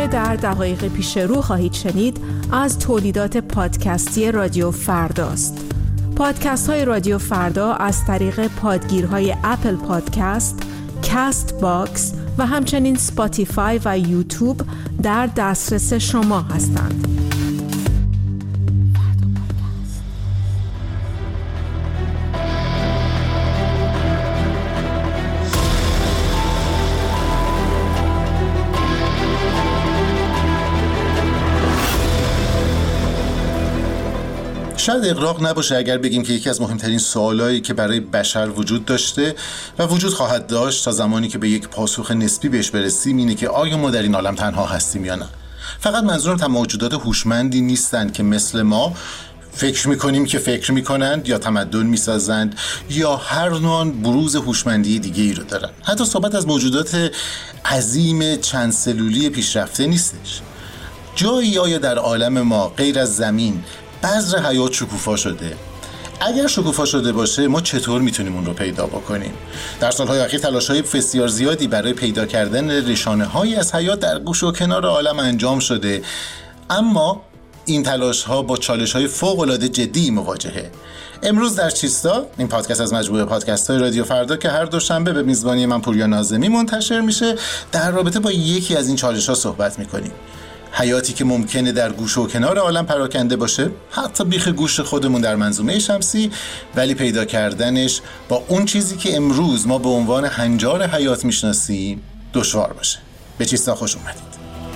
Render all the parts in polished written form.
در دقایق پیش رو خواهید شنید از تولیدات پادکستی رادیو فرداست. پادکست های رادیو فردا از طریق پادگیرهای اپل پادکست، کست باکس و همچنین سپاتیفای و یوتیوب در دسترس شما هستند. شاید اغراق نباشه اگر بگیم که یکی از مهمترین سوالایی که برای بشر وجود داشته و وجود خواهد داشت تا زمانی که به یک پاسخ نسبی بهش برسیم اینه که آیا ما در این عالم تنها هستیم یا نه. فقط منظورم تمام موجودات هوشمندی نیستند که مثل ما فکر میکنیم که فکر میکنند یا تمدن میسازند یا هر نوع بروز هوشمندی دیگه ای رو دارن. حتی صحبت از موجودات عظیم چند سلولی پیشرفته نیستش. جایی آیا در عالم ما غیر از زمین بذر حیات شکوفا شده؟ اگر شکوفا شده باشه ما چطور میتونیم اون رو پیدا بکنیم؟ در سالهای اخیر تلاش‌های بسیار زیادی برای پیدا کردن نشانه‌هایی از حیات در گوشه و کنار عالم انجام شده، اما این تلاش‌ها با چالش‌های فوق‌العاده جدی مواجهه. امروز در چیستا، این پادکست از مجموعه پادکست‌های رادیو فردا که هر دوشنبه به میزبانی من پوریا ناظمی منتشر میشه، در رابطه با یکی از این چالش‌ها صحبت می‌کنیم. حیاتی که ممکنه در گوشه و کنار عالم پراکنده باشه، حتی بیخ گوش خودمون در منظومه شمسی، ولی پیدا کردنش با اون چیزی که امروز ما به عنوان هنجار حیات میشناسیم دشوار باشه. به چیستا خوش اومدید.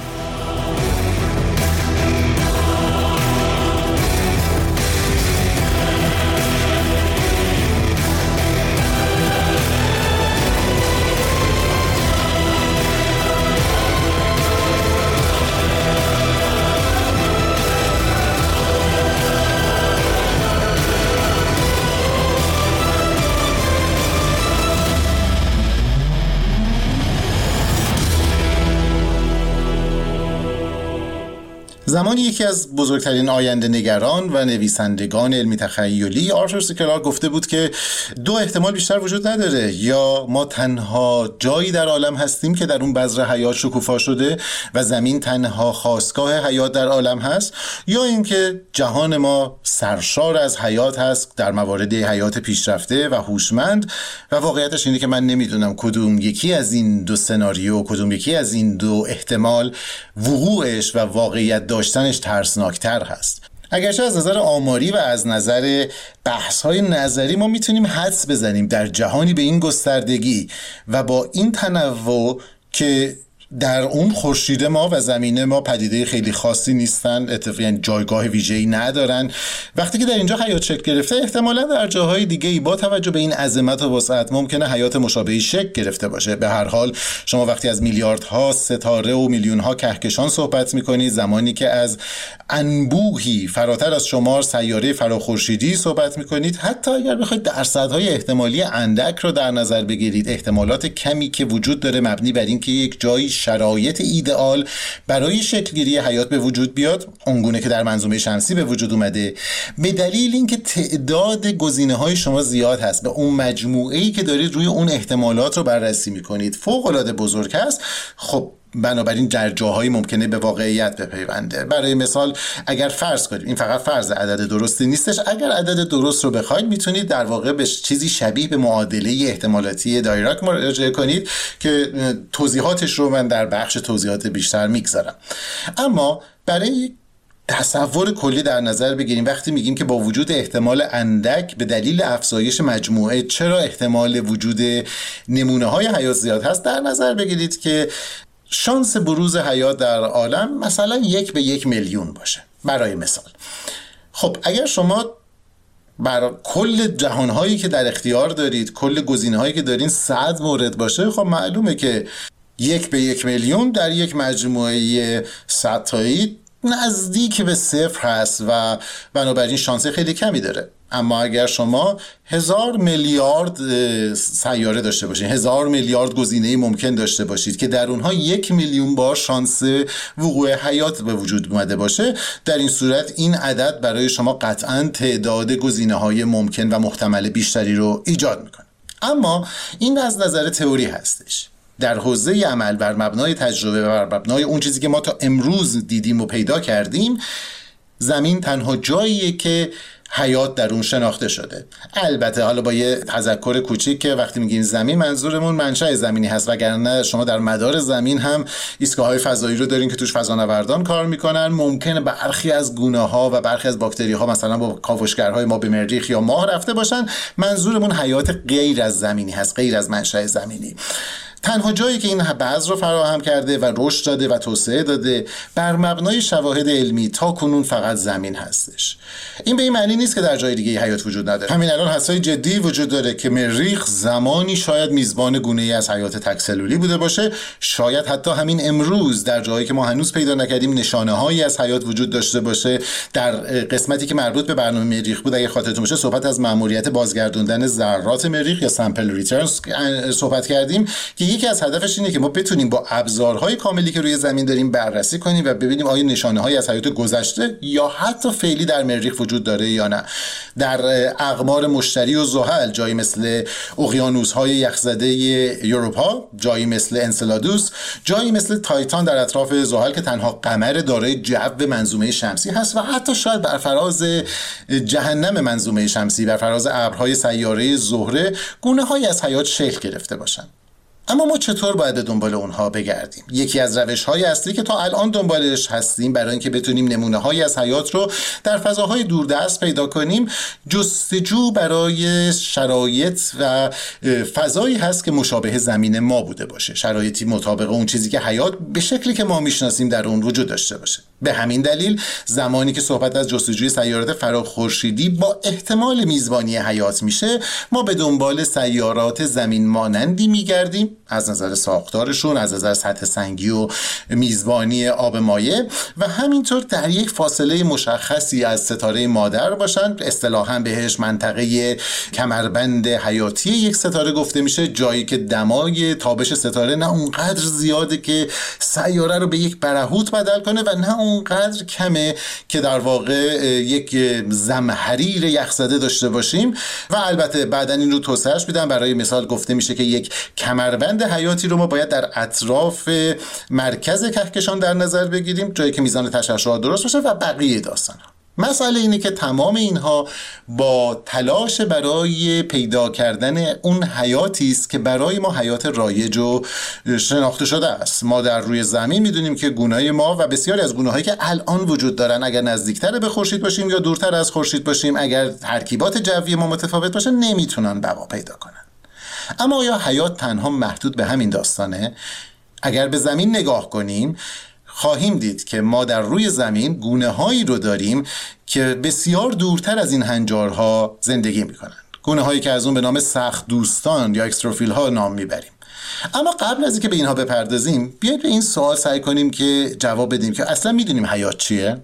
زمانی یکی از بزرگترین آینده نگران و نویسندگان علمی تخیلی آرثور سی کلارک گفته بود که دو احتمال بیشتر وجود نداره: یا ما تنها جایی در عالم هستیم که در اون بذر حیات شکوفا شده و زمین تنها خاستگاه حیات در عالم هست، یا اینکه جهان ما سرشار از حیات هست در موارد حیات پیشرفته و هوشمند. و واقعیتش اینه که من نمیدونم کدوم یکی از این دو سناریو، کدوم یکی از این دو احتمال وقوعش و واقعیت داشتنش ترسناکتر هست. اگرچه از نظر آماری و از نظر بحث‌های نظری ما میتونیم حدس بزنیم در جهانی به این گستردگی و با این تنوع که در اون خورشید ما و زمین ما پدیده خیلی خاصی نیستن، اتفاقاً جایگاه ویژه‌ای ندارن، وقتی که در اینجا حیات شکل گرفته احتمالاً در جاهای دیگه‌ای با توجه به این عظمت و وسعت ممکنه حیات مشابهی شکل گرفته باشه. به هر حال شما وقتی از میلیاردها ستاره و میلیون‌ها کهکشان صحبت می‌کنید، زمانی که از انبوهی فراتر از شمار سیاره فراخورشیدی صحبت می‌کنید، حتی اگر بخواید درصدهای احتمالی اندک رو در نظر بگیرید، احتمالات کمی که وجود داره مبنی بر اینکه یک جایی شرایط ایدئال برای شکلگیری حیات به وجود بیاد، اونگونه که در منظومه شمسی به وجود اومده، به دلیل اینکه تعداد گزینه‌های شما زیاد هست، به اون مجموعه‌ای که دارید روی اون احتمالات رو بررسی می‌کنید فوق‌العاده بزرگ هست. خب بنابراین در جاهایی ممکنه به واقعیت بپیونده. برای مثال اگر فرض کنید، این فقط فرض، عدد درستی نیستش، اگر عدد درست رو بخواید میتونید در واقع به چیزی شبیه به معادله احتمالاتی دایراک مراجعه کنید که توضیحاتش رو من در بخش توضیحات بیشتر میگذارم. اما برای تصور کلی در نظر بگیریم، وقتی میگیم که با وجود احتمال اندک به دلیل افزایش مجموعه چرا احتمال وجود نمونه های حیات زیاد هست، در نظر بگیرید که شانس بروز حیات در عالم مثلا 1 به 1 میلیون باشه. برای مثال خب اگر شما برای کل جهانهایی که در اختیار دارید، کل گزینه‌هایی که دارین 100 مورد باشه، خب معلومه که 1 به 1 میلیون در یک مجموعه 100 تایی نزدیک به 0 هست و بنابراین شانس خیلی کمی داره. اما اگر شما 1000 میلیارد سیاره داشته باشید، 1000 میلیارد گزینه ممکن داشته باشید که در اونها 1 میلیون بار شانس وقوع حیات به وجود اومده باشه، در این صورت این عدد برای شما قطعاً تعداد گزینه‌های ممکن و محتمل بیشتری رو ایجاد میکنه. اما این از نظر تئوری هستش. در حوزه عمل بر مبنای تجربه و بر مبنای اون چیزی که ما تا امروز دیدیم و پیدا کردیم، زمین تنها جاییه که حیات در اون شناخته شده. البته حالا با یه تذکر کوچیک که وقتی میگیم زمین منظورمون منشأ زمینی هست، وگرنه شما در مدار زمین هم ایستگاه‌های فضایی رو دارین که توش فضانوردان کار میکنن. ممکنه برخی از گونه‌ها و برخی از باکتری‌ها مثلا با کاوشگرهای ما به مریخ یا ماه رفته باشن. منظورمون حیات غیر از زمینی هست، غیر از منشأ زمینی. تنها جایی که این بذر رو فراهم کرده و رشد داده و توسعه داده بر مبنای شواهد علمی تا کنون فقط زمین هستش. این به این معنی نیست که در جای دیگه حیات وجود نداره. همین الان حدسای جدی وجود داره که مریخ زمانی شاید میزبان گونه‌ای از حیات تک‌سلولی بوده باشه. شاید حتی همین امروز در جایی که ما هنوز پیدا نکردیم نشانه‌هایی از حیات وجود داشته باشه. در قسمتی که مربوط به برنامه مریخ بود اگه خاطرتون باشه صحبت از مأموریت بازگردوندن ذرات مریخ یا سامپل ریترنز صحبت کردیم که یکی از هدفش اینه که ما بتونیم با ابزارهای کاملی که روی زمین داریم بررسی کنیم و ببینیم آیا نشانه‌هایی از حیات گذشته یا حتی فعلی در مریخ وجود داره یا نه. در اقمار مشتری و زحل جایی مثل اقیانوس‌های یخزده یوروپا، جایی مثل انسلادوس، جایی مثل تایتان در اطراف زحل که تنها قمر دارای جو منظومه شمسی هست و حتی شاید بر فراز جهنم منظومه شمسی، بر فراز ابرهای سیاره زهره گونه‌هایی از حیات شکل گرفته باشند. اما ما چطور باید به دنبال اونها بگردیم؟ یکی از روش‌های اصلی که تا الان دنبالش هستیم برای اینکه بتونیم نمونه‌هایی از حیات رو در فضاهای دوردست پیدا کنیم، جستجو برای شرایط و فضایی هست که مشابه زمین ما بوده باشه، شرایطی مطابق اون چیزی که حیات به شکلی که ما میشناسیم در اون وجود داشته باشه. به همین دلیل زمانی که صحبت از جستجوی سیارات فراخورشیدی با احتمال میزبانی حیات میشه، ما به دنبال سیارات زمین مانندی میگردیم از نظر ساختارشون، از نظر سطح سنگی و میزبانی آب مایع و همینطور در یک فاصله مشخصی از ستاره مادر باشن. اصطلاحاً بهش منطقه کمربند حیاتی یک ستاره گفته میشه، جایی که دمای تابش ستاره نه اونقدر زیاده که سیاره رو به یک برهوت بدل کنه و نه اونقدر کمه که در واقع یک زمهریر یخزده داشته باشیم. و البته بعدن این رو توسعهش میدن. برای مثال گفته میشه که یک کمربند حیاتی رو ما باید در اطراف مرکز کهکشان در نظر بگیریم، جایی که میزان تشعشعات درست باشه و بقیه داستان ها. مسئله اینه که تمام اینها با تلاش برای پیدا کردن اون حیاتی است که برای ما حیات رایج و شناخته شده است. ما در روی زمین میدونیم که گونه‌های ما و بسیاری از گونه‌هایی که الان وجود دارن اگر نزدیکتر به خورشید باشیم یا دورتر از خورشید باشیم، اگر ترکیبات جوی ما متفاوت باشه، نمیتونن بقا پیدا کنن. اما آیا حیات تنها محدود به همین داستانه؟ اگر به زمین نگاه کنیم خواهیم دید که ما در روی زمین گونه‌هایی رو داریم که بسیار دورتر از این هنجارها زندگی می‌کنند. گونه‌هایی که از اون به نام سخت دوستان یا اکستروفیل ها نام میبریم. اما قبل از اینکه به اینها بپردازیم، بیایید به این سوال سعی کنیم که جواب بدیم که اصلا میدونیم حیات چیه؟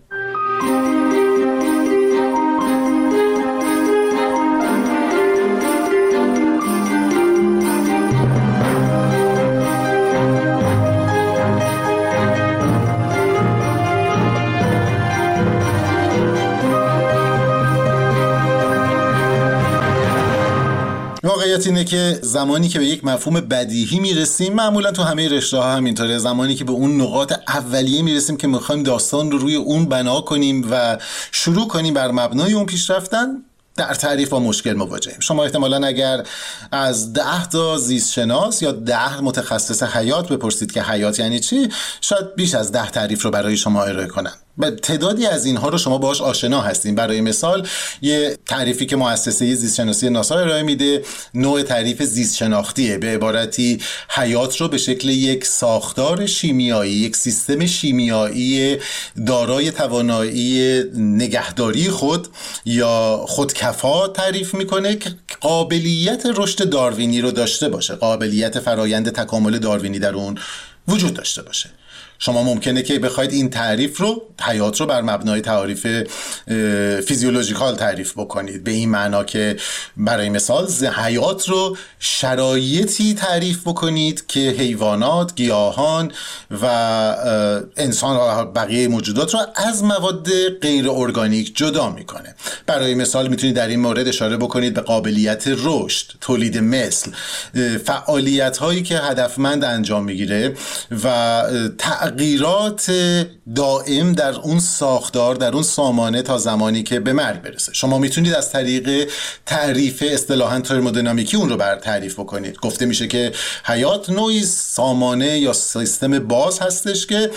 واقعیت اینه که زمانی که به یک مفهوم بدیهی میرسیم، معمولا تو همه رشته‌ها همینطوره، زمانی که به اون نقاط اولیه میرسیم که میخوایم داستان رو روی اون بنا کنیم و شروع کنیم بر مبنای اون پیش رفتن، در تعریف با مشکل مواجهیم. شما احتمالاً اگر از 10 تا زیست شناس یا 10 متخصص حیات بپرسید که حیات یعنی چی، شاید بیش از 10 تعریف رو برای شما ارائه کنن. تعدادی از اینها رو شما باهاش آشنا هستین. برای مثال یه تعریفی که مؤسسه زیست شناسی ناسا ارائه میده نوع تعریف زیست شناختیه، به عبارتی حیات رو به شکل یک ساختار شیمیایی، یک سیستم شیمیایی دارای توانایی نگهداری خود یا خودکفا تعریف میکنه که قابلیت رشد داروینی رو داشته باشه، قابلیت فرایند تکامل داروینی در اون وجود داشته باشه. شما ممکنه که بخواید این تعریف رو، حیات رو، بر مبنای تعاریف فیزیولوژیکال تعریف بکنید، به این معنا که برای مثال حیات رو شرایطی تعریف بکنید که حیوانات، گیاهان و انسان و بقیه موجودات رو از مواد غیر ارگانیک جدا میکنه. برای مثال میتونید در این مورد اشاره بکنید به قابلیت رشد، تولید مثل، فعالیت هایی که هدفمند انجام میگیره و تغییرات دائم در اون ساختار، در اون سامانه تا زمانی که به مرگ برسه. شما میتونید از طریق تعریف اصطلاحاً ترمودینامیکی اون رو بر تعریف بکنید. گفته میشه که حیات نوعی سامانه یا سیستم باز هستش که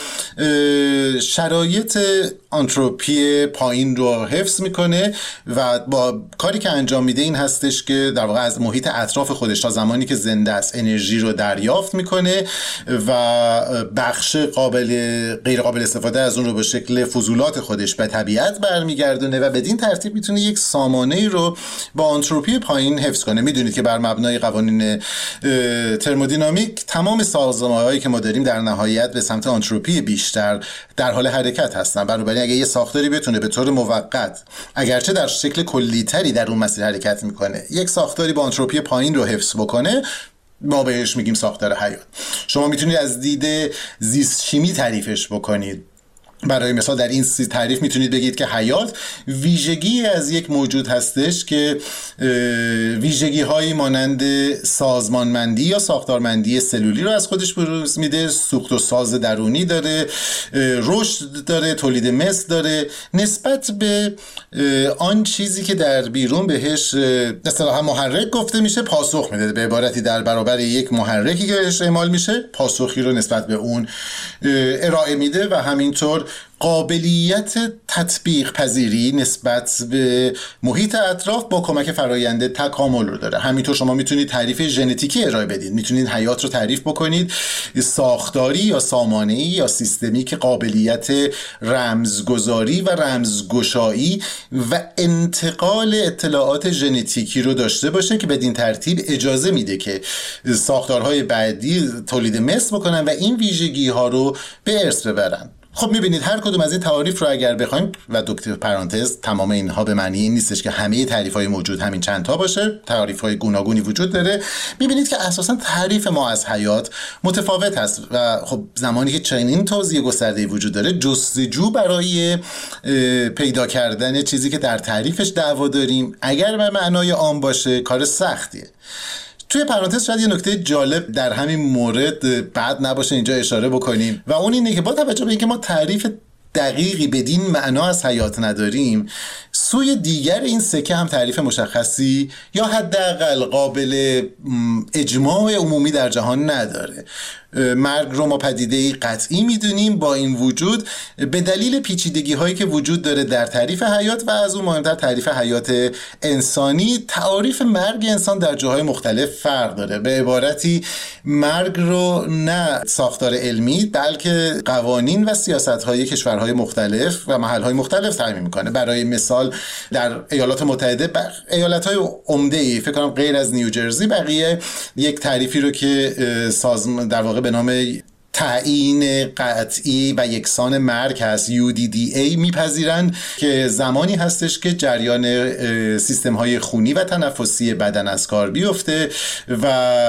شرایط آنتروپی پایین رو حفظ میکنه و با کاری که انجام میده این هستش که در واقع از محیط اطراف خودش تا زمانی که زنده است انرژی رو دریافت میکنه و بخش غیر قابل استفاده از اون رو به شکل فضولات خودش به طبیعت برمیگردونه و بدین ترتیب میتونه یک سامانه رو با آنتروپی پایین حفظ کنه. میدونید که بر مبنای قوانین ترمودینامیک تمام سازمان‌هایی که ما داریم در نهایت به سمت آنتروپی بیشتر در حال حرکت هستن. بنابراین اگه یه ساختاری بتونه به طور موقت، اگرچه در شکل کلی‌تری در اون مسیر حرکت میکنه، یک ساختاری با آنتروپی پایین رو حفظ بکنه، ما بهش میگیم ساختار حیات. شما میتونید از دید زیست شیمی تعریفش بکنید. برای مثال در این تعریف میتونید بگید که حیات ویژگی از یک موجود هستش که ویژگی هایی مانند سازمانمندی یا ساختارمندی سلولی رو از خودش بروز میده، سوخت و ساز درونی داره، رشد داره، تولید مثل داره، نسبت به آن چیزی که در بیرون بهش اصطلاحاً محرک گفته میشه پاسخ میده. به عبارتی در برابر یک محرکی که بهش اعمال میشه پاسخی رو نسبت به اون ارائه میده و همینطور قابلیت تطبیق پذیری نسبت به محیط اطراف با کمک فرایند تکامل رو داره. همینطور شما میتونید تعریف ژنتیکی ارائه بدید. میتونید حیات رو تعریف بکنید ساختاری یا سامانه‌ای یا سیستمی که قابلیت رمزگذاری و رمزگشایی و انتقال اطلاعات ژنتیکی رو داشته باشه که بدین ترتیب اجازه میده که ساختارهای بعدی تولید مثل بکنن و این ویژگی ها رو به ارث ببرن. خب میبینید هر کدوم از این تعاریف رو اگر بخوایم و دکتر پرانتز تمام اینها به معنی این نیستش که همه تعریف‌های موجود همین چند تا باشه، تعریف‌های گوناگونی وجود داره. میبینید که اساساً تعریف ما از حیات متفاوت هست و خب زمانی که چنین توضیح گسترده‌ای وجود داره جستجو برای پیدا کردن چیزی که در تعریفش دعوا داریم اگر به معنای عام باشه کار سختیه. توی پرانتز شاید یه نکته جالب در همین مورد بد نباشه اینجا اشاره بکنیم و اون اینه که با توجه به اینکه ما تعریف دقیقی بدین معنا از حیات نداریم، سوی دیگر این سکه هم تعریف مشخصی یا حداقل قابل اجماع عمومی در جهان نداره. مرگ رو ما پدیده‌ای قطعی میدونیم، با این وجود به دلیل پیچیدگی هایی که وجود داره در تعریف حیات و از اون مهمتر تعریف حیات انسانی، تعریف مرگ انسان در جاهای مختلف فرق داره. به عبارتی مرگ رو نه ساختار علمی بلکه قوانین و سیاست های کشورهای مختلف و محل های مختلف تعیین میکنه. برای مثال در ایالات متحده ایالت های عمده‌ای فکر کنم غیر از نیوجرسی بقیه یک تعریفی رو که در واقع به نام تعیین قطعی و یکسان مرگ هست UDDA میپذیرند که زمانی هستش که جریان سیستم های خونی و تنفسی بدن از کار بیفته و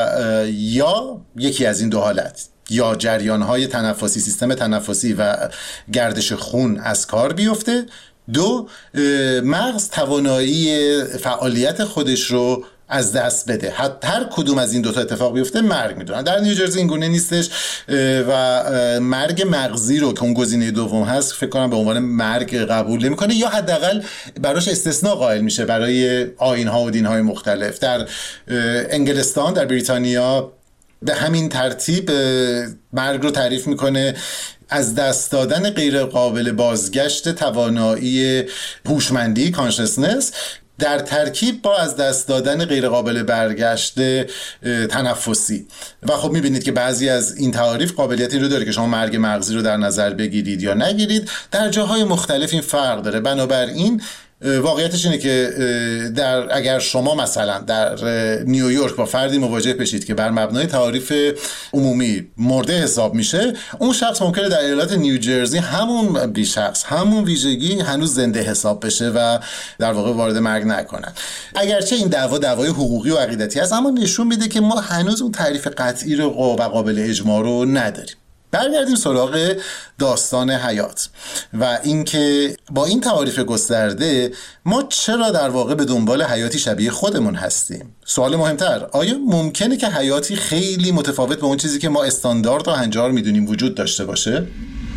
یا یکی از این دو حالت، یا جریان های تنفسی، سیستم تنفسی و گردش خون از کار بیفته، دو مغز توانایی فعالیت خودش رو از دست بده. هر کدوم از این دوتا اتفاق بیفته مرگ میدونن. در نیوجرسی این گونه نیستش و مرگ مغزی رو که اون گزینه دوم هست فکر کنم به عنوان مرگ قبول نمیکنه یا حداقل براش استثناء قائل میشه برای آیین‌ها و دین‌های مختلف. در انگلستان، در بریتانیا به همین ترتیب مرگ رو تعریف میکنه از دست دادن غیر قابل بازگشت توانایی هوشمندی کانشسنس در ترکیب با از دست دادن غیر قابل برگشت تنفسی. و خب میبینید که بعضی از این تعاریف قابلیتی رو داره که شما مرگ مغزی رو در نظر بگیرید یا نگیرید. در جاهای مختلف این فرق داره. بنابراین واقعیتش اینه که اگر شما مثلا در نیویورک با فردی مواجه بشید که بر مبنای تعاریف عمومی مرده حساب میشه، اون شخص ممکنه در ایالت نیوجرسی همون بیشخص، همون ویژگی هنوز زنده حساب بشه و در واقع وارد مرگ نکنن. اگرچه این دعوای حقوقی و عقیدتی هست، اما نشون میده که ما هنوز اون تعریف قطعی رو و قابل اجماع رو نداریم. برگردیم سراغ داستان حیات و اینکه با این تعاریف گسترده ما چرا در واقع به دنبال حیاتی شبیه خودمون هستیم؟ سوال مهمتر، آیا ممکنه که حیاتی خیلی متفاوت به اون چیزی که ما استاندارد و هنجار میدونیم وجود داشته باشه؟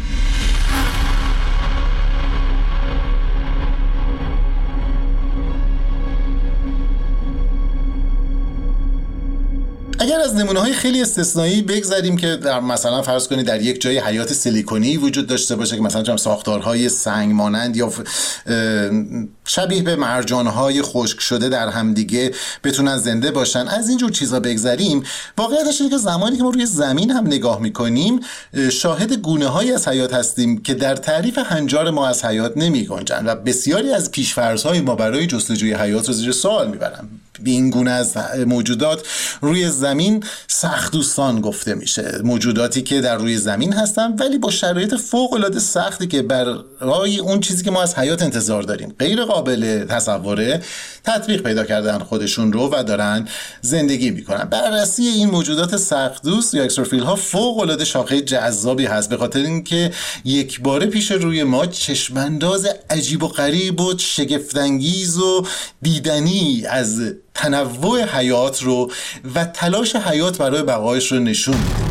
اگر از نمونه‌های خیلی استثنایی بگذاریم که در مثلا فرض کنید در یک جای حیات سیلیکونی وجود داشته باشه که مثلا ساختارهای سنگ مانند یا شبیه به مرجانهای خشک شده در همدیگه بتونن زنده باشن، از اینجور چیزا بگذاریم، واقعیتش اینه که زمانی که ما روی زمین هم نگاه میکنیم شاهد گونه‌هایی از حیات هستیم که در تعریف هنجار ما از حیات نمی‌گنجن و بسیاری از پیش‌فرض‌های ما برای جستجوی حیات رو زیر سوال میبرن. این گونه از موجودات روی زمین سخت دوستان گفته میشه، موجوداتی که در روی زمین هستن ولی با شرایط فوق‌العاده سختی که برای اون چیزی که ما از حیات انتظار داریم غیر قابل تصوره، تطبیق پیدا کردن خودشون رو و دارن زندگی میکنن. بررسی این موجودات سخت دوست یا اکستروفیل ها فوق‌العاده شاخه جذابی هست، به خاطر اینکه یک باره پیش روی ما چشمانداز عجیب و غریب و شگفت‌انگیز و دیدنی از تنوع حیات رو و تلاش حیات برای بقایش رو نشون میده.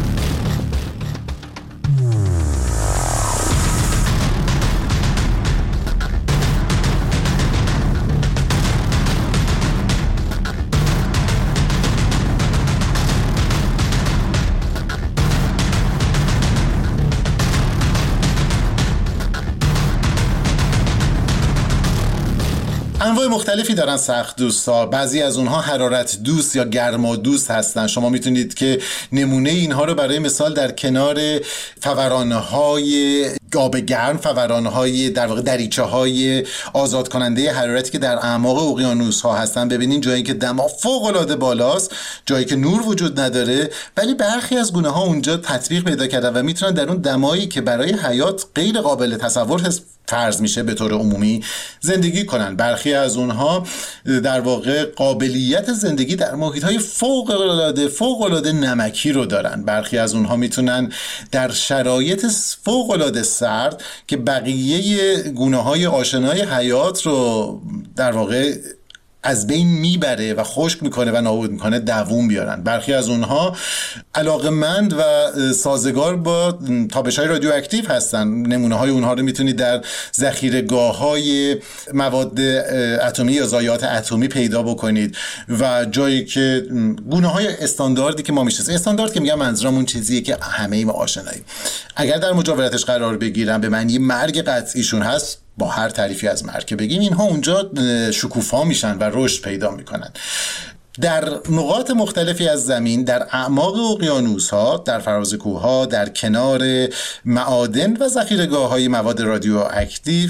انواع مختلفی دارن سخت دوستا، بعضی از اونها حرارت دوست یا گرما دوست هستن. شما میتونید که نمونه اینها رو برای مثال در کنار فورانهای آب گرم، فورانهای در واقع دریچه‌های آزاد کننده حرارتی که در اعماق اقیانوس ها هستن ببینین، جایی که دما فوق العاده بالاست، جایی که نور وجود نداره، ولی برخی از گونه ها اونجا تطبیق پیدا کردن و میتونن در اون دمایی که برای حیات غیر قابل تصور فرض میشه به طور عمومی زندگی کنن. برخی از اونها در واقع قابلیت زندگی در محیط‌های فوق‌العاده نمکی رو دارن. برخی از اونها میتونن در شرایط فوق‌العاده سرد که بقیه گونه‌های آشنای حیات رو در واقع از بین میبره و خشک میکنه و نابود میکنه دووم بیارن. برخی از اونها علاقمند و سازگار با تابش‌های رادیواکتیو هستن. نمونه‌های اونها رو میتونید در ذخیره‌گاه‌های مواد اتمی یا ضایعات اتمی پیدا بکنید و جایی که گونه‌های استانداردی که ما میشناسیم، استاندارد که میگم منظورم اون چیزیه که همه ما آشناییم، اگر در مجاورتش قرار بگیرن به معنی مرگ قطعیشون هست، با هر تعریفی از مرگ که بگیم، اینها اونجا شکوفا میشن و رشد پیدا میکنن. در نقاط مختلفی از زمین، در اعماق اقیانوس‌ها، در فراز کوه‌ها، در کنار معادن و ذخیره‌گاه‌های مواد رادیواکتیو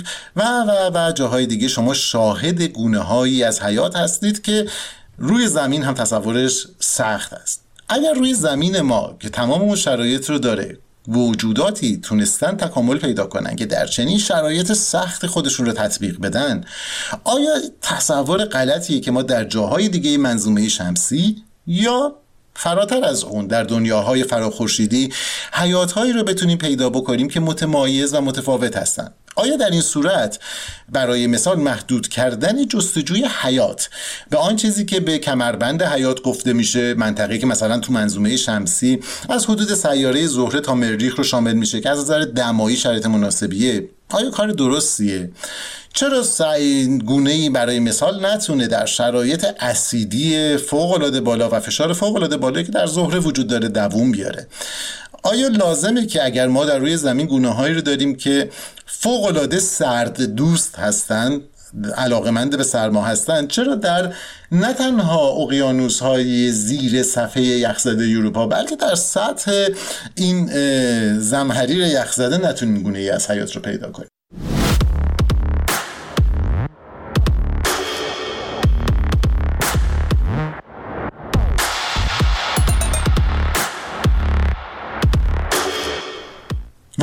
و جاهای دیگه شما شاهد گونه‌هایی از حیات هستید که روی زمین هم تصورش سخت است. اگر روی زمین ما که تمام اون شرایط رو داره موجوداتی تونستن تکامل پیدا کنن که در چنین شرایط سخت خودشون رو تطبیق بدن، آیا تصور غلطیه که ما در جاهای دیگه منظومه شمسی یا فراتر از اون در دنیاهای فراخورشیدی حیاتهایی رو بتونیم پیدا بکنیم که متمایز و متفاوت هستن؟ آیا در این صورت برای مثال محدود کردن جستجوی حیات به آن چیزی که به کمربند حیات گفته میشه، منطقه‌ای که مثلا تو منظومه شمسی از حدود سیاره زهره تا مریخ رو شامل میشه که از نظر دمایی شرایط مناسبیه، آیا کار درستیه؟ چرا گونه‌ای برای مثال نتونه در شرایط اسیدی فوق‌العاده بالا و فشار فوق‌العاده بالایی که در زهره وجود داره دووم بیاره؟ آیا لازمه که اگر ما در روی زمین گونه‌هایی رو داریم که فوق‌العاده سرد دوست هستن، علاقمند به سرما هستن، چرا در نه تنها اقیانوس‌های زیر صفحه یخزده اروپا بلکه در سطح این زمهریر یخزده نتونیم گونه‌ای از حیات رو پیدا کنیم؟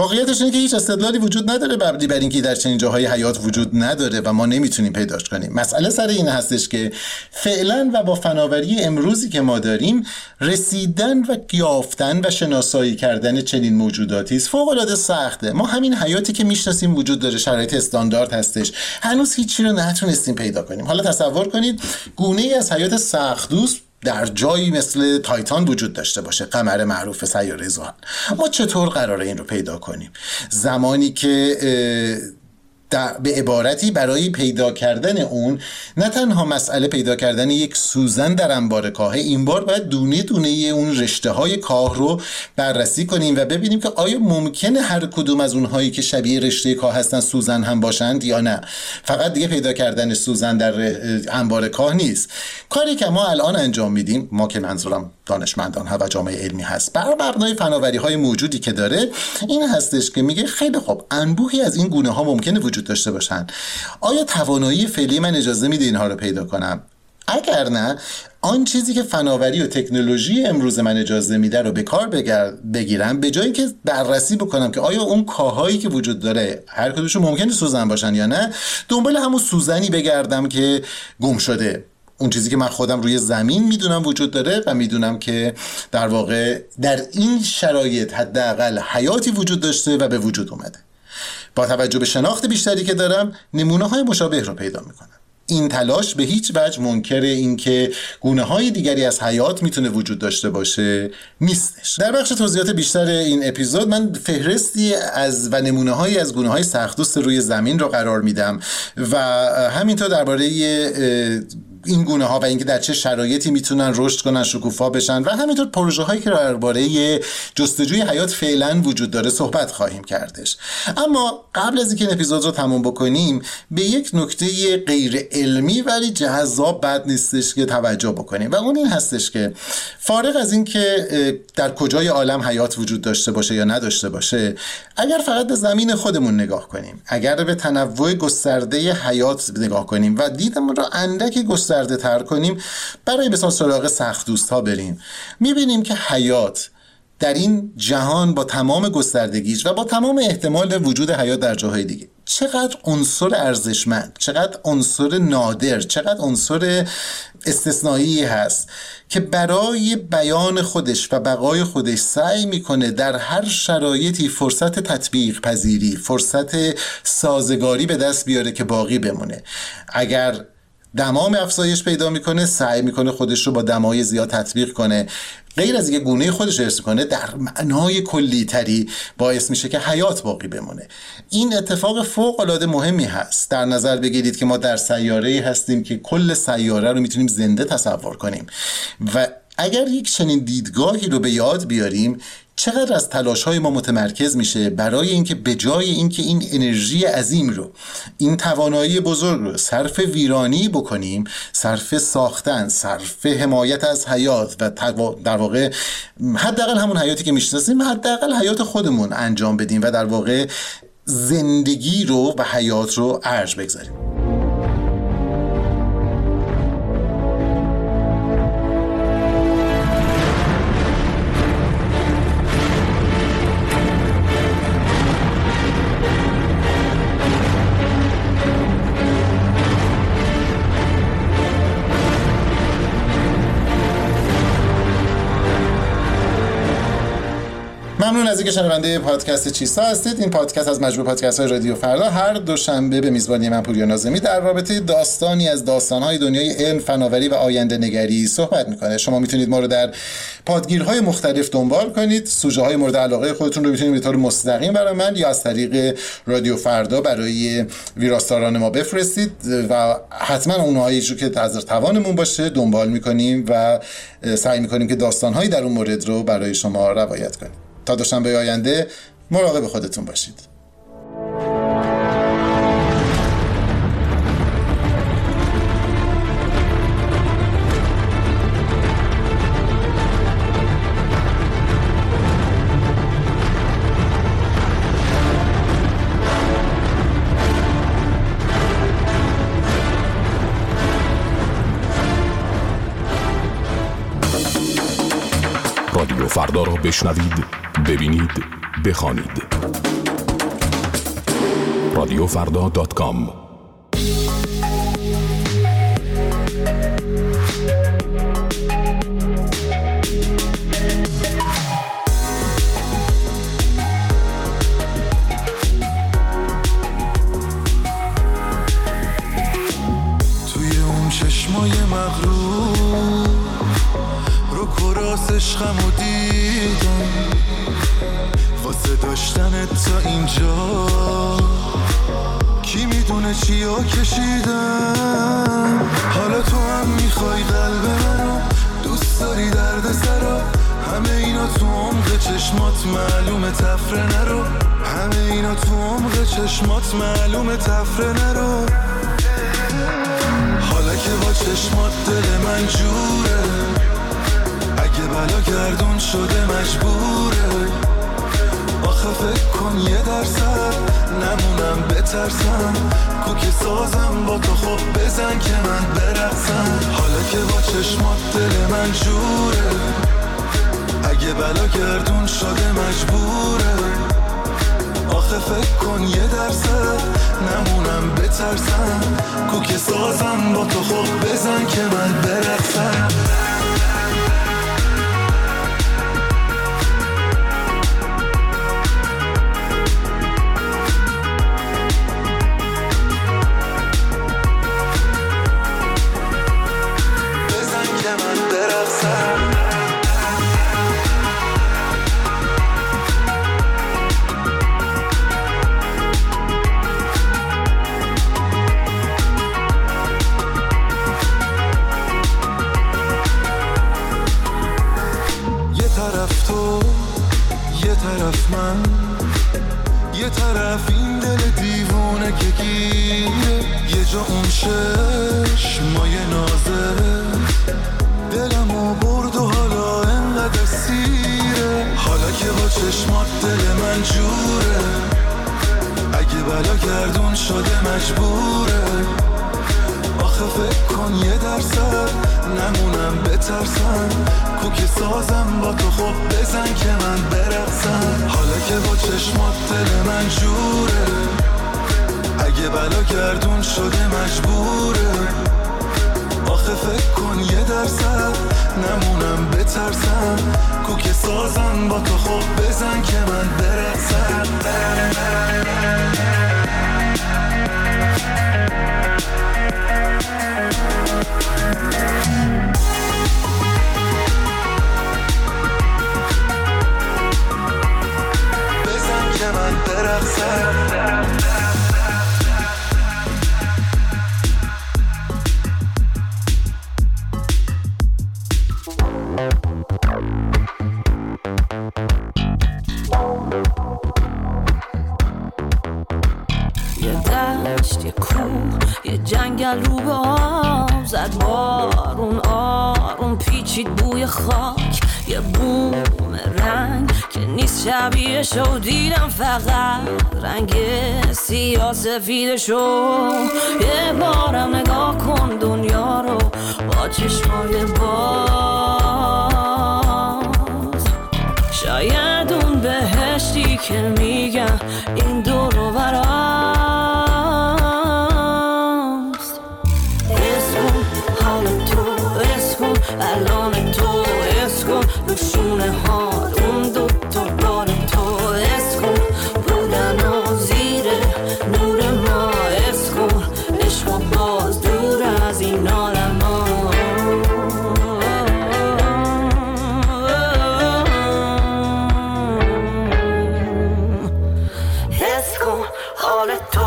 واقعیتش اینه که هیچ استدلالی وجود نداره مبنی بر اینکه در چنین جاهای حیات وجود نداره و ما نمیتونیم پیداش کنیم. مسئله سر این هستش که فعلا و با فناوری امروزی که ما داریم رسیدن و یافتن و شناسایی کردن چنین موجوداتی است فوق‌العاده سخته. ما همین حیاتی که میشناسیم وجود داره، شرایط استاندارد هستش، هنوز هیچی رو نتونستیم پیدا کنیم. حالا تصور کنید گونه‌ای از حیات سخت‌دوست در جایی مثل تایتان وجود داشته باشه، قمر معروف سیاره زحل. ما چطور قراره این رو پیدا کنیم؟ زمانی که به عبارتی برای پیدا کردن اون نه تنها مسئله پیدا کردن یک سوزن در انبار کاهه، این بار باید دونه دونه اون رشته های کاه رو بررسی کنیم و ببینیم که آیا ممکنه هر کدوم از اونهایی که شبیه رشته کاه هستن سوزن هم باشند یا نه. فقط دیگه پیدا کردن سوزن در انبار کاه نیست. کاری که ما الان انجام میدیم، ما که منظورم دانشمندان ها و جامعه علمی هست، بر مبنای فناوری های موجودی که داره، این هستش که میگه خیلی خوب انبوهی از این گونه ها ممکنه وجود داشته باشن. آیا توانایی فعلی من اجازه میده اینها رو پیدا کنم؟ اگر نه، آن چیزی که فناوری و تکنولوژی امروز من اجازه میده رو به کار بگیرم، به جایی که بررسی بکنم که آیا اون کاهایی که وجود داره هر کدومشون ممکنه سوزن باشن یا نه، دنبال همون سوزنی بگردم که گم شده. اون چیزی که من خودم روی زمین میدونم وجود داره و میدونم که در واقع در این شرایط حداقل حیاتی وجود داشته و به وجود اومده. با توجه به شناخت بیشتری که دارم نمونه های مشابه رو پیدا میکنم. این تلاش به هیچ وجه منکر این که گونه های دیگری از حیات میتونه وجود داشته باشه نیستش. در بخش توضیحات بیشتر این اپیزود من فهرستی و نمونه هایی از گونه های سخت‌دوست روی زمین رو قرار میدم و همینطور درباره این گونه ها و اینکه در چه شرایطی میتونن رشد کنن، شکوفا بشن و همینطور پروژه هایی که درباره جستجوی حیات فعلا وجود داره صحبت خواهیم کردش. اما قبل از اینکه این اپیزود رو تموم بکنیم به یک نکته غیر علمی ولی جذاب بد نیستش که توجه بکنیم و اون این هستش که فارغ از اینکه در کجای عالم حیات وجود داشته باشه یا نداشته باشه، اگر فقط به زمین خودمون نگاه کنیم، اگر به تنوع گسترده حیات نگاه کنیم و دیدمون رو اندکی گسترده تر کنیم، برای مثلا سراغ سخت‌دوست ها بریم، میبینیم که حیات در این جهان با تمام گستردگیش و با تمام احتمال وجود حیات در جاهای دیگه چقدر عنصر ارزشمند، چقدر عنصر نادر، چقدر عنصر استثنایی هست که برای بیان خودش و بقای خودش سعی میکنه در هر شرایطی فرصت تطبیق پذیری، فرصت سازگاری به دست بیاره که باقی بمونه. اگر دمام افزایش پیدا میکنه سعی میکنه خودش رو با دمای زیاد تطبیق کنه، غیر از اینکه گونه خودش رو حفظ کنه در معنای کلی تری باعث میشه که حیات باقی بمونه. این اتفاق فوق العاده مهمی هست. در نظر بگیرید که ما در سیاره‌ای هستیم که کل سیاره رو میتونیم زنده تصور کنیم و اگر یک چنین دیدگاهی رو به یاد بیاریم چقدر از تلاش‌های ما متمرکز میشه برای اینکه به جای اینکه این انرژی عظیم رو، این توانایی بزرگ رو صرف ویرانی بکنیم، صرف ساختن، صرف حمایت از حیات و در واقع حداقل همون حیاتی که میشناسیم، حداقل حیات خودمون انجام بدیم و در واقع زندگی رو و حیات رو ارج بگذاریم. ممنون از اینکه شنونده پادکست چیستا هستید. این پادکست از مجموعه پادکست‌های رادیو فردا هر دوشنبه به میزبانی من پوریا ناظمی در رابطه داستانی از داستان‌های دنیای علم، فناوری و آینده نگری صحبت می‌کنه. شما میتونید ما رو در پادگیرهای مختلف دنبال کنید. سوژه‌های مورد علاقه خودتون رو میتونید به طور مستقیم برای من یا از طریق رادیو فردا برای ویراستاران ما بفرستید و حتما اونهایی که از توانمون باشه دنبال می‌کنیم و سعی می‌کنیم که داستان‌هایی در اون مورد رو برای شما روایت کنیم. تا دوشنبه آینده مراقب خودتون باشید. رادیو فردا را بشنوید، ببینید بخوانید. رادیوفردا.com. چشمای مغرور رو کراس عشقمو دیدم، واسه داشتنت تا اینجا کی میدونه چیا کشیدم. حالا تو هم میخوای قلب منو، دوست داری درد سرا، همه اینا تو عمق چشمات معلومه تفره نرو، همه اینا تو عمق چشمات معلومه تفره نرو. حالا که با چشمات دل من جوره، اگه بلا گردون شده مجبوره، آخه فکر کن یه درصد نمونم بترسم، کوک سازم با تو خب بزن که من برقصم. حالا که با چشمات دل من جوره، اگه بلا گردون شده مجبوره، آخه فکر کن یه درصد نمونم بترسم، کوک سازم با تو خب بزن که من برقصم. بزن که من برقصم. یه طرف من، یه طرف این دل دیوونه که گیره، یه جا اون چشمای نازت دلمو برد و حالا انقدر سیره. حالا که با چشمات دل من جوره، اگه بلا گردون شده مجبوره، آخه فکر کن یه درصد نمونم بترسم، کوک سازم با تو خب بزن که من برقصم. حالا که با چشمات دل من جوره، اگه بلا گردون شده مجبوره، آخه فکر کن یه درصد نمونم بترسم، کوک سازم با تو خب بزن که من برقصم. بزن که من برقصم. یه دشت، یه کوه، یه جنگل رو به آب زد بارون، آروم پیچید بوی خاک، یه بوم رنگ که نیست شبیهشو دیدم، فقط رنگ سیاه سفیدشو. یه بارم نگاه کن دنیا رو با چشمای باز، شاید اون بهشتی که میگم این دور و براست. اسکن حال تو، اسکن الان تو، اسکن نشونه ها اون دو تا بار تو، اسکن بودن و زیر نور ما، اسکن عشق و باز دور از این عالم ها. اسکن حال تو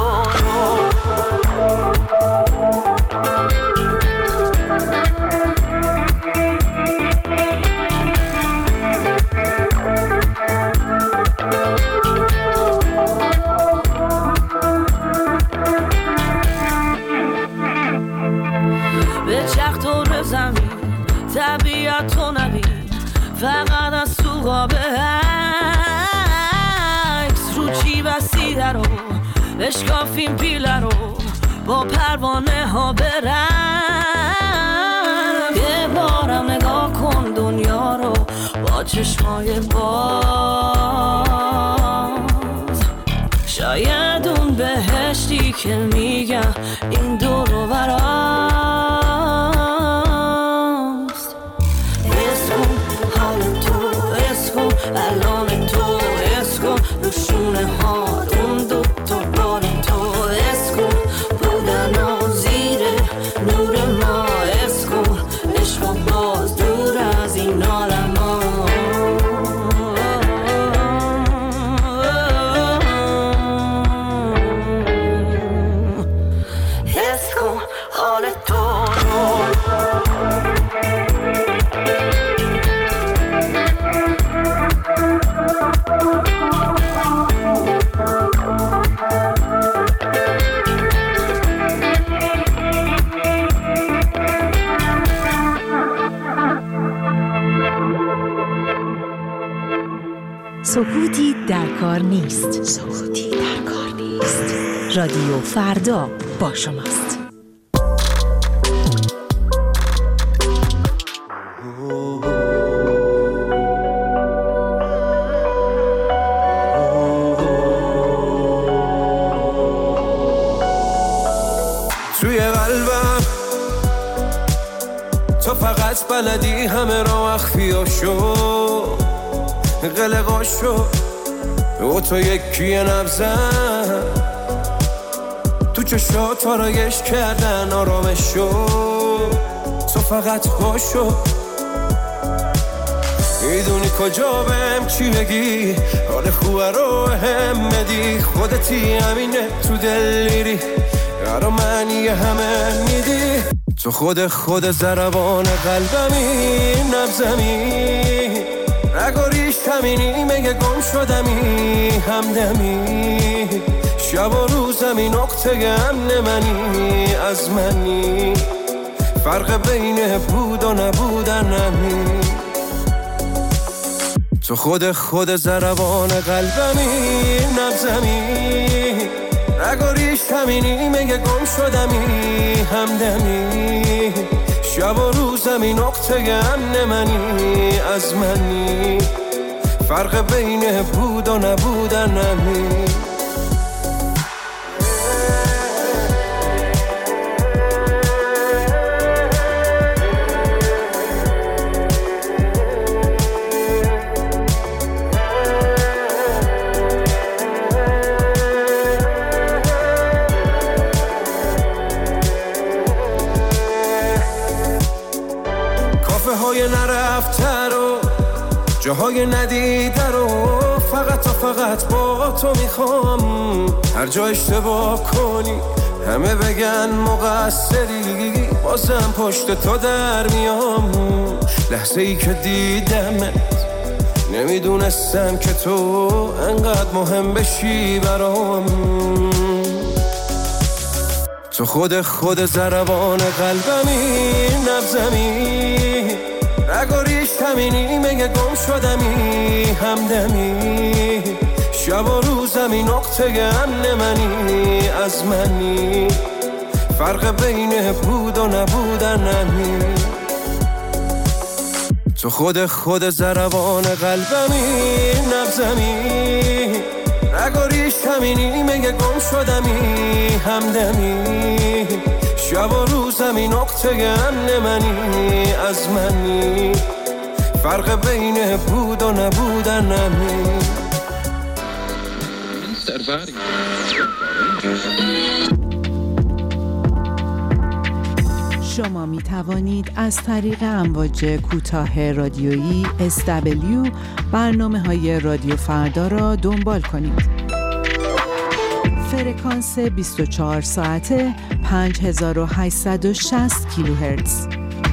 طبیعت تو نبین، فقط از تو قاب عکس رو چی بسیده رو بشکافیم پیله رو با پروانه ها برم. یه بارم نگاه کن دنیا رو با چشمای باز، که میگم این دور و براست. حس کن حال تو، حس کن الان تو، حس کن روشونه ها اون دوتا بال تو، حس کن بودن ها زیر نور ما، حس کن عشق باز دور از این عالم ها. سکوتی در کار نیست. سکوتی در کار نیست. رادیو فردا با شماست. توی قلبم تو فقط بلدی همه را اخفیاشو قلقاشو و تو یکی نبزن تو چشات آرایش کردن آرامشو تو فقط باشو میدونی کجا بهم چی بگی حال خوبه رو هم بدی خودتی همینه تو دل میری برا منی همه میدی تو خود ضربان قلبمی نبزمی نگاریش همینی مگه گم شدمی همدمی شب و روزمی نقطه امن منی از منی فرق بین بود و نبودنمی تو خود ضربان قلبمی نبزمی نگاریش همینی مگه گم شدمی همدمی شب و روزمی نقطه امن منی از منی فرق بین بود و نبودنمی نرفته رو جاهای ندیده رو فقط با تو میخوام هر جا اشتباه کنی همه بگن مقصری بازم پشت تو در میام لحظه ای که دیدمت نمیدونستم که تو انقدر مهم بشی برام تو خود ضربان قلبمی نبزمی نگاریش همینی مگه گم شدمی همدمی شب و روزمی نقطه امن منی از منی فرق بین بود و نبودنمی تو خود ضربان قلبمی نبزمی نگاریش همینی مگه گم شدمی همدمی شب و روزمی نقطه امن منی از منی فرق بین بود و نبودنمی شما می توانید از طریق امواج کوتاه رادیویی SW برنامه‌های رادیو فردا را دنبال کنید. فرکانس 24 ساعته 5860 کیلوهرتز.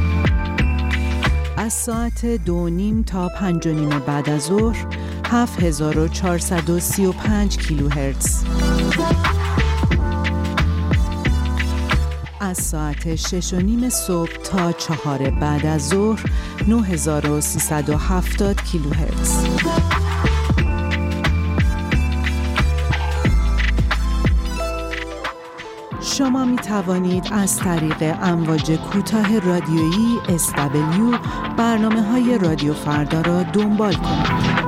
از ساعت 2:30 تا 5:30 بعد از ظهر 7435 کیلوهرتز. از ساعت 6:30 صبح تا 4 بعد از ظهر 9370 کیلوهرتز. شما می توانید از طریق امواج کوتاه رادیویی SW برنامه‌های رادیو فردا را دنبال کنید.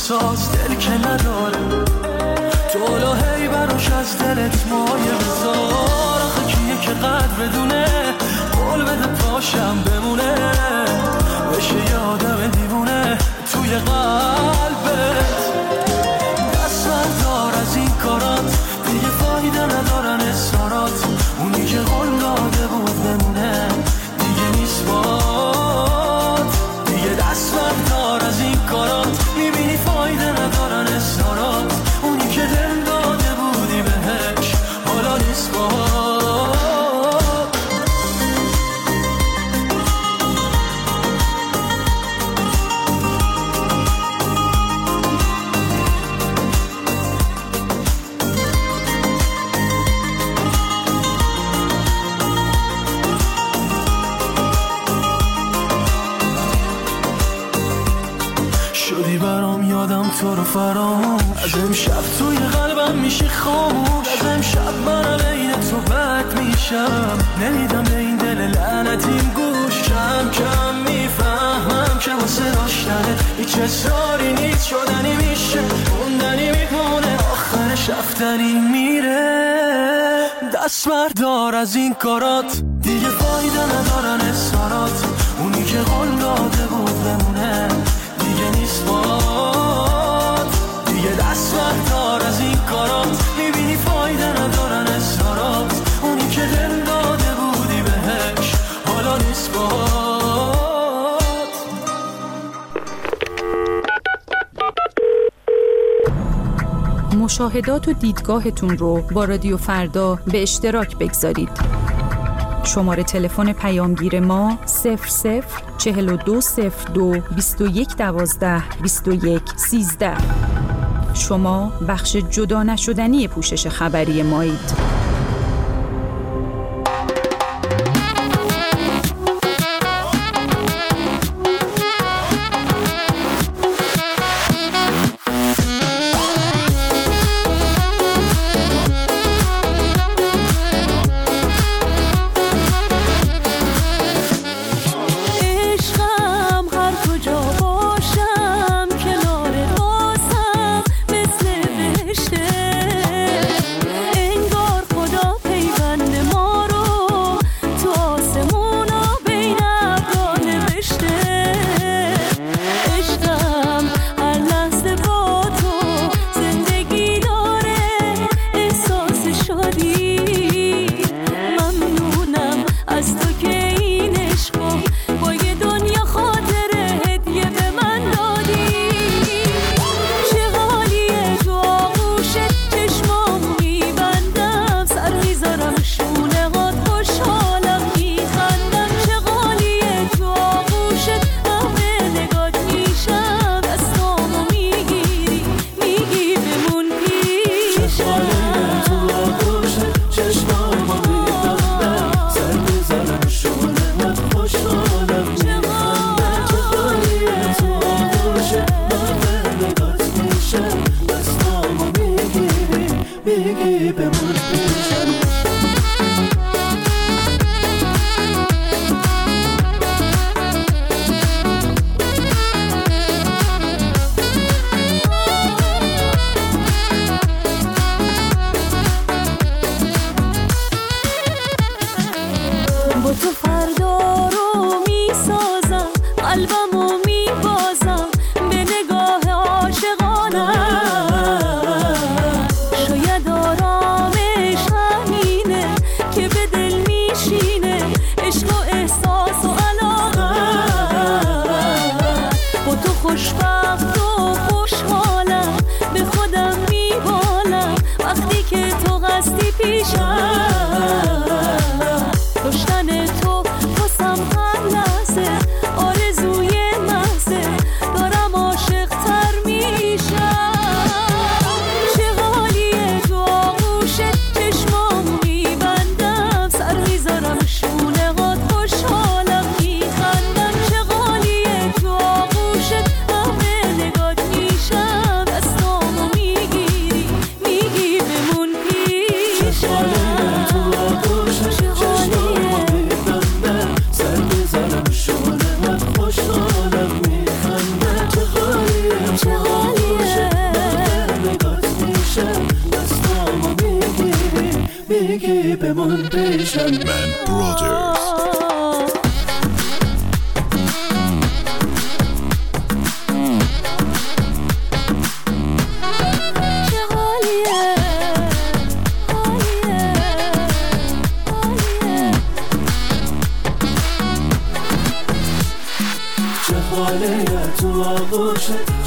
ساز دل که نداره تو الهی براش از دلت مایه بذار آخه کیه که قدر بدونه قول بده پاشم بمونه بشه یه آدم دیوونه توی قلبت دست بردار از این کارات دیگه فایده ندارن اصرارات اونی که قول داده بود بمونه دیگه نیست باد دیگه دست بردار از این کارات میبینی فایده ندارن اصرارات اونی که دل داده بودی بهش حالا نیست باد شدی برام یادم تو رو فراموش از امشب توی قلبم میشه خاموش از امشب من عین تو بد میشم نمیدم به این دل لعنتیم گوش کم کم میفهمم که واسه داشتنت هیچ اصراری نیست شدنی میشه موندنی میمونه آخرش رفتنی میره دست بردار از این کارات دیگه فایده ندارن اصرارات اونی که قول داده بود بمونه دیگه نیست باد دیگه دست بردار از این کارات میبینی فایده ندارن اصرارات اونی که دل داده بودی بهش حالا نیست باد مشاهدات و دیدگاهتون رو با رادیو فردا به اشتراک بگذارید. شماره تلفن پیامگیر ما 004202 2112 2113. شما بخش جدا نشدنی پوشش خبری مایید. انگار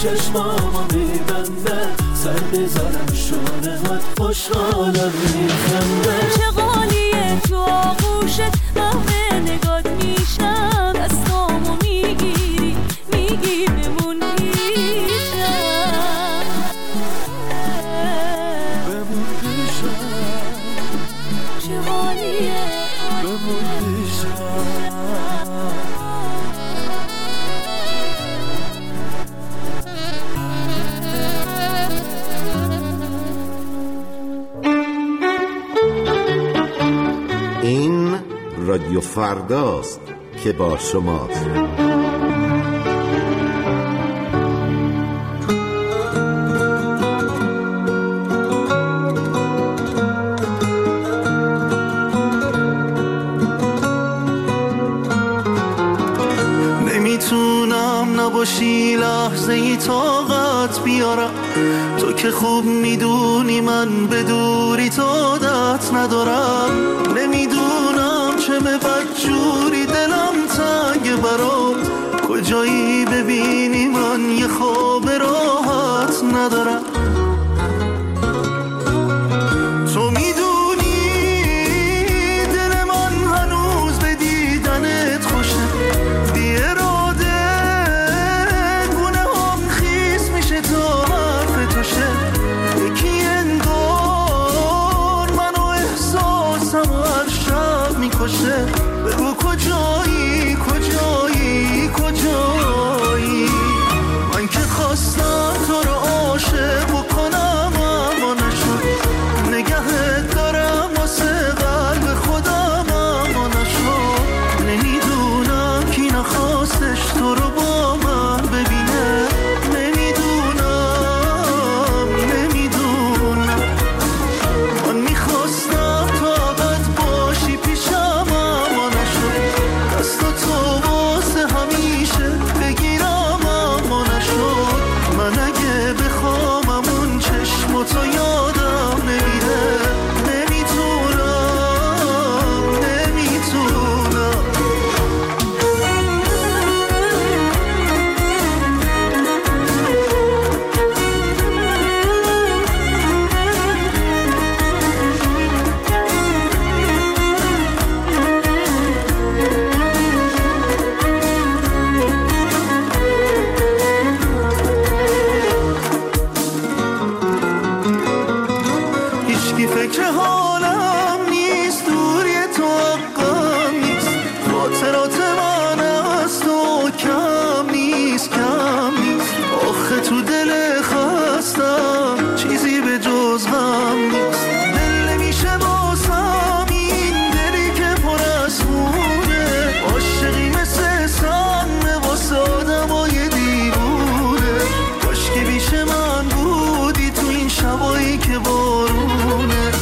چشمامو میبنده سر بذارم شانهات خوشحالم میخنده چه غالیه تو آغوشت همه نگات میشم دستامو میگیری میگی بمون پیشم چه غالیه بمون پیشم این رادیو فرداست که با شماست. نمیتونم نباشی لحظه ای طاقت بیارم، تو که خوب میدونی من به دوری تو عادت ندارم. نمیدونم چه به بدجوری دلم تنگ برات، کجایی ببینی من یه خواب راحت ندارم. تو میدونی دل من هنوز به دیدنت خوشه، بی اراده گونه هم خیس میشه تا حرف تو شه. یکی انگار منو احساسم و هر شب میکشه. بگو کجایی کجایی کجایی، من که خواستم تو رو عاشق بکنم اما نشد. نگهت دارم واسه قلب خودم اما نشد. نمیدونم کی نخواستش تو رو با من ببینه. نمیدونم من میخواستم تا ابد باشی پیشم اما نشد. دست تو واسه همیشه بگیرم اما نشد. من اگه بخوام اون چشم تو یادم نمیره. نمیتونم هیچکی فکر حالم نیست، دوری تو حقم نیست. خاطرات من از تو کم نیست کم نیست. آخه تو دل خستم چیزی به جز غم نیست. دل نمیشه باسم این دلی که پر از خونه، عاشقی مثل سم واسه آدمای دیوونه. کاش که بیش من بودی تو این شبایی که بارونه.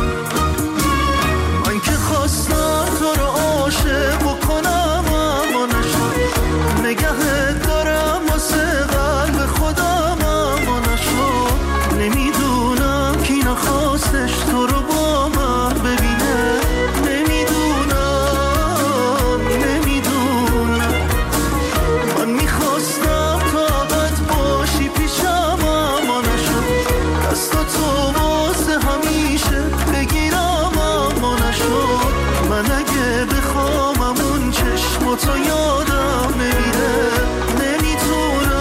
من که خواستم تو رو عاشق بکنم اما نشد. نگهت دارم واسه قلب خودم اما نشد. نمیدونم کی نخواستش تو رو با من ببینه. نمیدونم من میخواستم تا ابد باشی پیشم اما نشد. دست تو واسه همیشه بگیرم اما نشد. من اگه بخوام اون چشم تو یادم نمیره. نمیتونم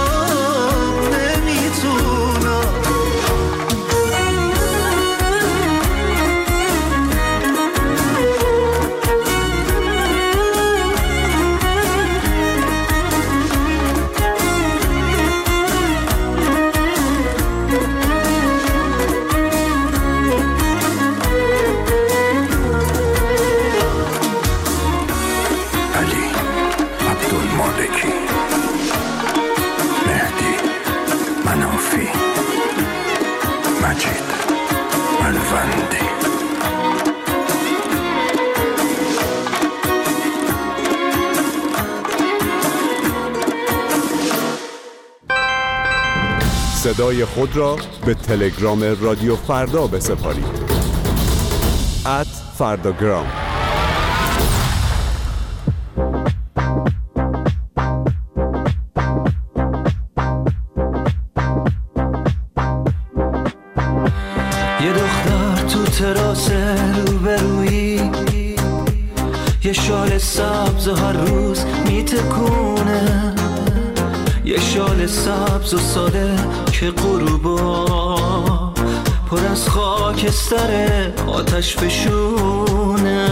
علی عبدالمالکی، مهدی منافی، مجید الوندی. صدای خود را به تلگرام رادیو فردا بسپارید. @فرداگرام. تراس روبرویی، یه شال سبز هر روز میتکونه، یه شال سبز و ساده که غروبا پر از خاکستر آتش فشونه.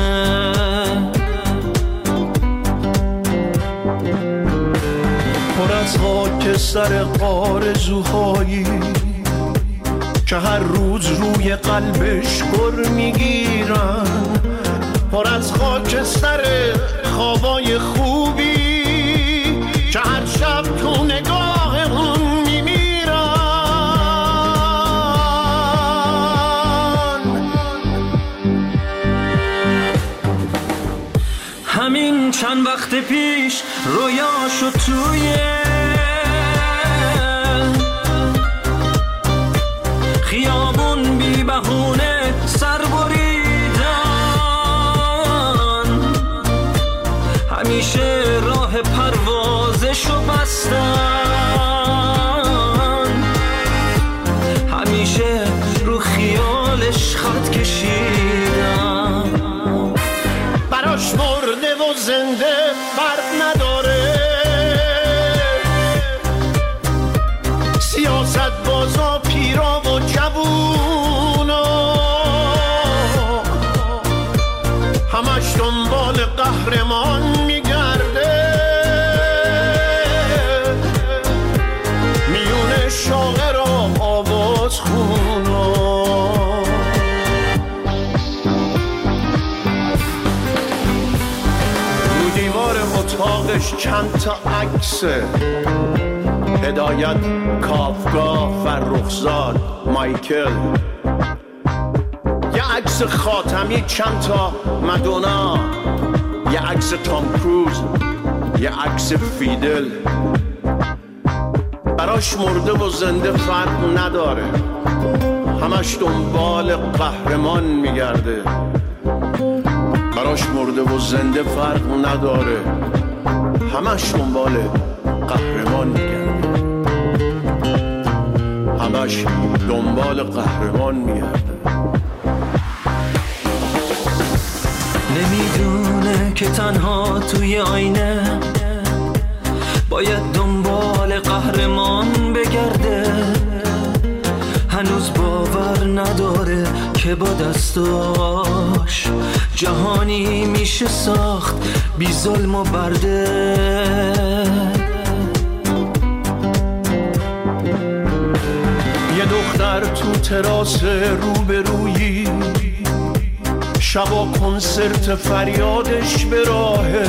پر از خاکستر آرزوهایی که هر روز روی قلبش گر میگیرن، پر از خاکستر خوابای خوبی که هر شب تو نگاه اون میمیرن. همین چند وقت پیش رویاشو توی خیابون بی بهونه سر بریدن، همیشه راه پروازشو بستن، همیشه رو خیالش خط کشیدن. براش مرده و زنده فرق نداره، سیاست بازا پیرا و جوونا همش دنبال قهرمان میگرده، میونه شاعر و آواز خونا. رو دیوار اتاقش چند تا عکسه، هدایت، کافکا، فرخزاد، مایکل، یه عکس خاتمی، چند تا مادونا، یه عکس تام کروز، یه عکس فیدل. براش مرده و زنده فرق نداره، همش دنبال قهرمان میگرده. براش مرده و زنده فرق نداره، همش دنبال قهرمان میگرده، همش دنبال قهرمان میگرده. نمیدونه که تنها توی آینه باید دنبال قهرمان بگرده، هنوز باور نداره که با دستاش جهانی میشه ساخت بی ظلم و برده. یه دختر تو تراس روبرویی، شبا کنسرت فریادش به راهه،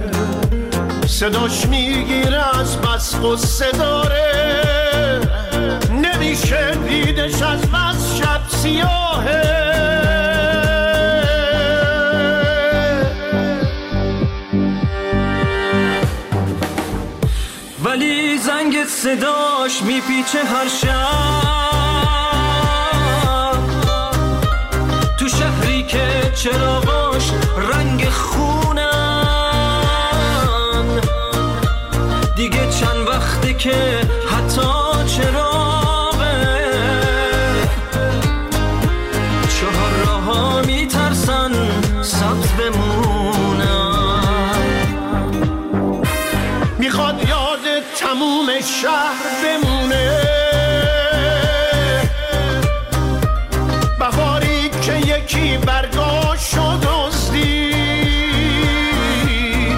صداش میگیره از بس قصه داره، نمیشه دیدش از بس شب سیاهه. ولی زنگ صداش میپیچه هر شب، تو شهری که چراغاش رنگ خونن، دیگه چند وقته که حتی چراغه چهار راها میترسن سبز بمونن. میخواد یاد تموم شهر بمونه، بهاری که یکی برگاشو دزدید،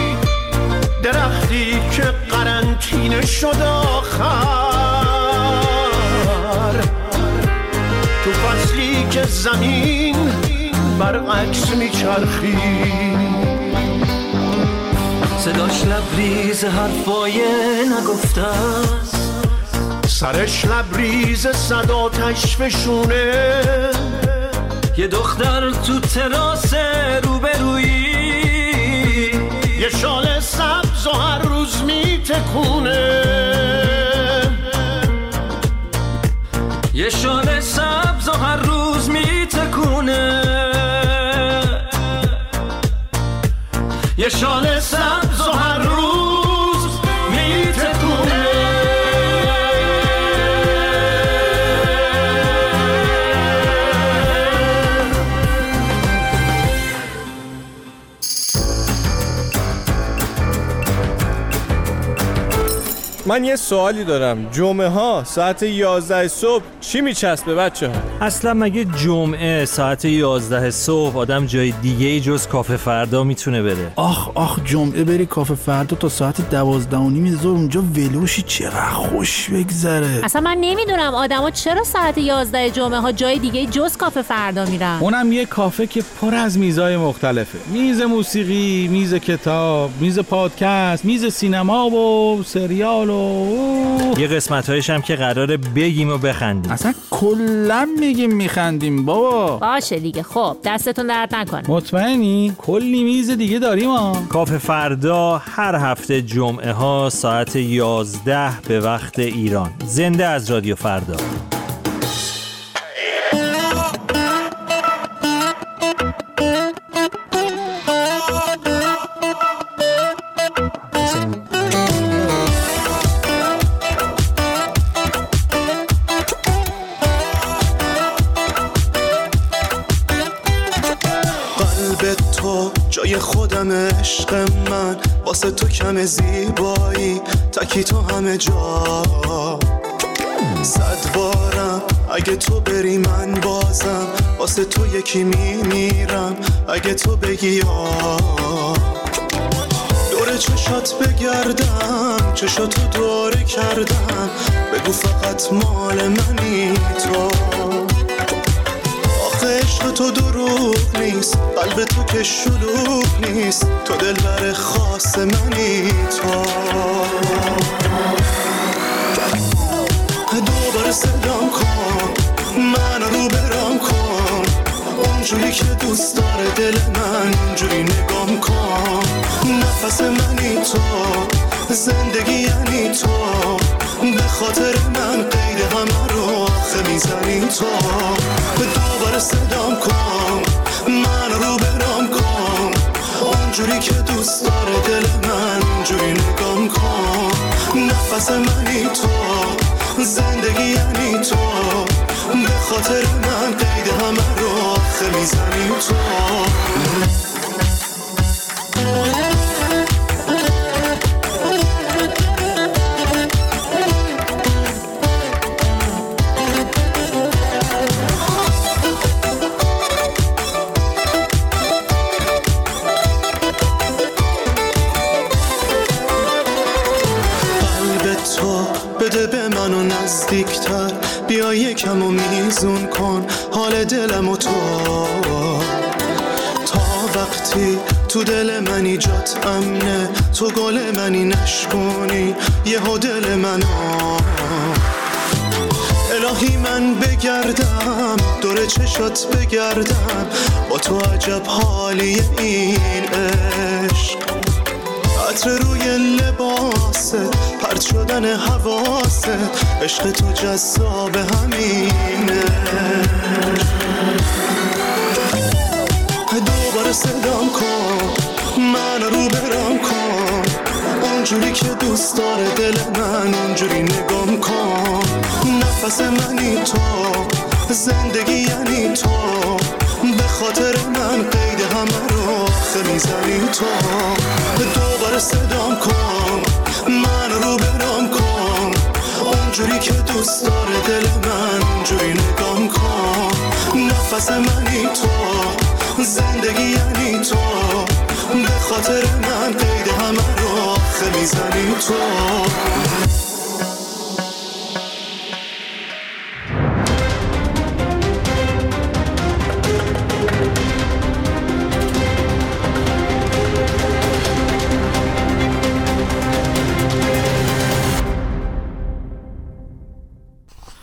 درختی که قرنطینه شد آخر، تو فصلی که زمین برعکس میچرخید. صداش لبریز حرفای نگفته است، سرش لبریز صد آتش فشونه. یه دختر تو تراس روبرویی، یه شال سبز و هر روز میتکونه، یه شال سبز و هر روز میتکونه، یه شال سبز و هر روز میتکونه. من یه سوالی دارم. جمعه ها ساعت 11 صبح چی میچسبه بچه ها؟ اصلا مگه جمعه ساعت 11 صبح آدم جای دیگه جز کافه فردا میتونه بره؟ آخ جمعه بری کافه فردا تا ساعت 12:30 ظهر اونجا ولوشی چقدر خوش بگذره. اصلا من نمیدونم آدما چرا ساعت 11 جمعه ها جای دیگه جز کافه فردا میرن. اونم یه کافه که پر از میزای مختلفه. میز موسیقی، میز کتاب، میز پادکست، میز سینما و سریال و یه قسمت‌هایش هم که قراره بگیم و بخندیم. اصلا کلا میگیم میخندیم بابا. باشه دیگه. خب دستتون درد نکنه. مطمئنی؟ کلی میز دیگه داریم ها. کافه فردا هر هفته جمعه ها ساعت 11 به وقت ایران. زنده از رادیو فردا. جای خودم عشق من، واسه تو کم زیبایی، تکی تو همه جا. 100 بارم اگه تو بری من بازم، واسه تو یکی میمیرم اگه تو بگی یا. دور چشات بگردم، چشاتو دوره کردم، بگو فقط مال منی تو. عشق تو دروغ نیست، قلب تو که شلوغ نیست، تو دلبر خاص منی تو. دوباره صدام کن، منو رو برام کن، اونجوری که دوست داره دل من، اونجوری نگام کن. نفس منی تو، زندگی یعنی تو، به خاطر من قید همه رو آخه میزنی تو. دوباره صدام کن، من رو برام کن، اونجوری که دوست داره دل من، اونجوری نگام کن. نفس منی تو، زندگی یعنی تو، به خاطر من قید همه رو آخه میزنی تو. بده به منو نزدیکتر، بیا یکم و میزون کن حال دلمو تو. تا وقتی تو دل منی جات امنه، تو گل منی نشکنی یهو دل منو. الهی من بگردم دور چشات بگردم، با تو عجب حالی این عشق. عطر روی لباسه، پرت شدن حواسه، عشق تو جذاب همینه. دوباره صدام کن، من رو برام کن، اونجوری که دوست داره دل من، اونجوری نگام کن. نفس منی تو، زندگی یعنی تو، به خاطر من قید همه رو آخه میزنی تو. دوباره صدام کن، من رو برام کن، اونجوری که دوست داره دل من، اونجوری نگام کن. نفس منی تو، زندگی یعنی تو، به خاطر من قید همه رو آخه میزنی تو.